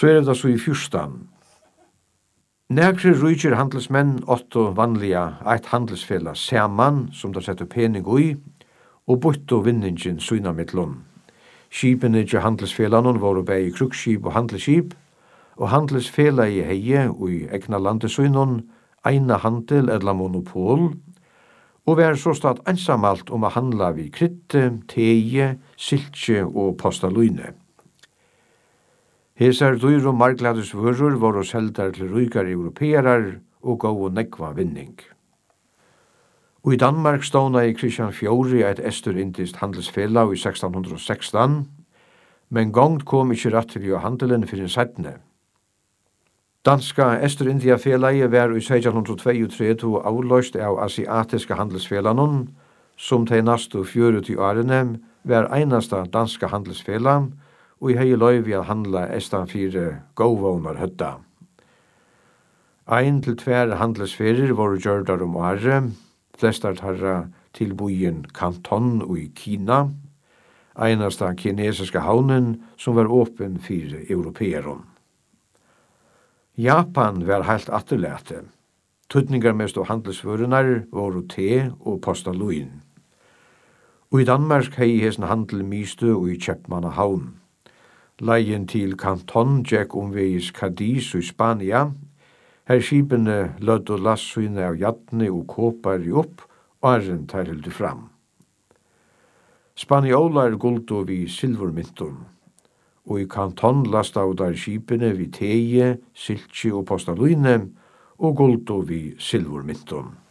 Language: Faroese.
Så det så i fyrstan. Nekre rujkir handelsmenn åtto vanliga eit handelsfela saman som da setter pening ui, og bytto vinningin syna mittlun. Skipene til handelsfelanon voru bei krukkskip og handelsskip, og handelsfela i heie ui egna landesynon, eina handel eller monopol, og vær så stad einsamalt a handla vi krytte, teie, siltje og postaluine. Hesar dyr og marglades vörur voru seldar til rykar europeerar og gåu nekva vinning. Og i Danmark ståna i Christian IV eit esturindist handelsfela i 1616, men gongt kom ikkje rett til å handelen fyrir settne. Danska Estur-India-felaget var i 1632 avløst av asiatiske handelsfelanon, som til nastu 40 årene var einasta danska handelsfela, og i hei løyvi at handla estan 4 gåvånar høtta. 1 til 2 handelsferir voru gjørdar året, flestar tarra til byen Kanton og i Kina, einasta kinesiska havnen som var åpen for europeeron. Japan var heilt atterlete. Tøtningar mest av handelsvørunar voru te og postaluin. Og i Danmark hei hesen handel mistu og i Kjepmanna havn. Leien til Kanton gjekk omvegis Cadiz i Spania, her skipene lødd og lassyne av jatne og kåpar i opp, og arren tar hildu fram. Spaniolar guldu vi silvermyntun, og i Kanton lasta av der skipene vi teie, siltje og postaluine, og guldu vi silvermyntun.